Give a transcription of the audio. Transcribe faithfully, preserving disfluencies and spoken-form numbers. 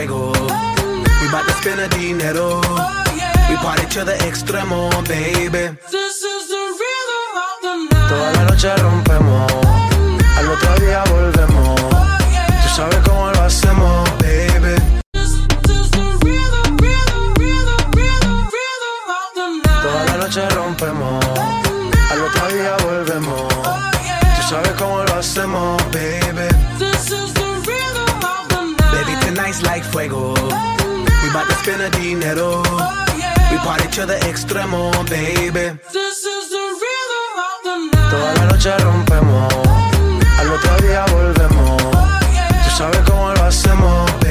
fuego. We bout to spend the dinero. We party to the extremo, baby. This is the rhythm of the night. Toda la noche rompemos, al otro día volvemos. Tú sabes cómo lo hacemos, baby. This is the rhythm, rhythm, rhythm, rhythm, rhythm of the night. Toda la noche rompemos, al otro día volvemos. Tú sabes cómo lo hacemos, baby. This is the rhythm of the night. Baby, tonight's like fuego. We bout to spend the dinero. We party to the extremo, baby. This is the rhythm of the night. Toda la noche rompemos, al otro día volvemos. Tú sabes cómo lo hacemos,